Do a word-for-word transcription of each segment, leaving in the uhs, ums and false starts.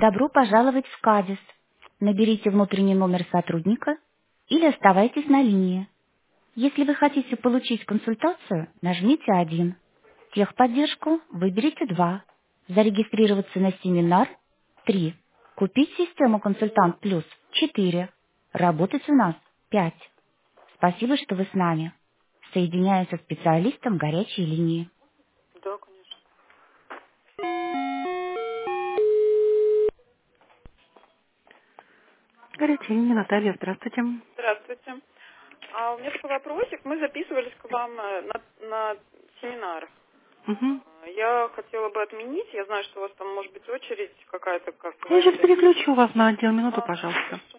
Добро пожаловать в Кадис. Наберите внутренний номер сотрудника или оставайтесь на линии. Если вы хотите получить консультацию, нажмите один. Техподдержку выберите два. Зарегистрироваться на семинар три. Купить систему «Консультант Плюс» четыре. Работать у нас пять. Спасибо, что вы с нами. Соединяю со специалистом горячей линии. Да, конечно. Горячая линия, Наталья, здравствуйте. Здравствуйте. А у меня такой вопросик. Мы записывались к вам э, на, на семинар. Угу. Я хотела бы отменить. Я знаю, что у вас там может быть очередь какая-то, как Я сейчас говорите. переключу вас на отдел, минуту, А, пожалуйста. хорошо.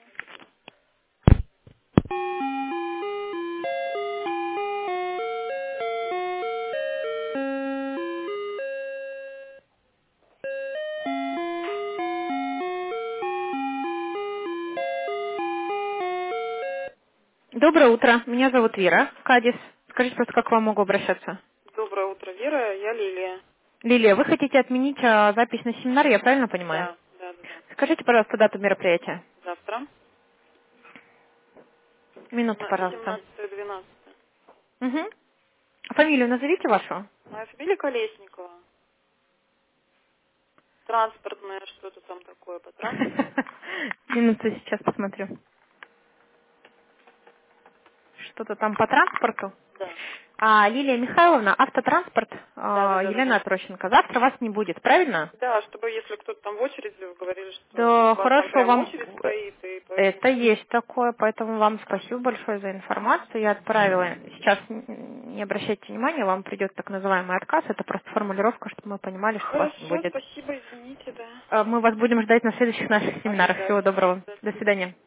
Доброе утро. Меня зовут Вера, Кадис. Скажите просто, как к вам могу обращаться? Доброе утро, Вера. Я Лилия. Лилия, вы хотите отменить а, запись на семинар, я правильно понимаю? Да, да, да, да. Скажите, пожалуйста, дату мероприятия. Завтра. Минуту, пожалуйста. семнадцатое двенадцатое. Угу. Фамилию назовите вашу. Моя фамилия Колесникова. Транспортное, что-то там такое по транспорту. Минуту, сейчас посмотрю. Что-то там по транспорту. Да. А, Лилия Михайловна, автотранспорт, Да, да, а, да, да, Елена да. Трощенко. Завтра вас не будет, правильно? Да, чтобы если кто-то там в очереди, вы говорили, что Да, у вас там хорошо, прям вам очередь стоит, и поэтому... это есть такое, поэтому вам спасибо большое за информацию. Я отправила. Сейчас н- не обращайте внимания, вам придет так называемый отказ. Это просто формулировка, чтобы мы понимали, что вас не Хорошо, будет. спасибо, извините, да. Э, Мы вас будем ждать на следующих наших семинарах. Ожидать. Всего доброго. До До свидания. свидания.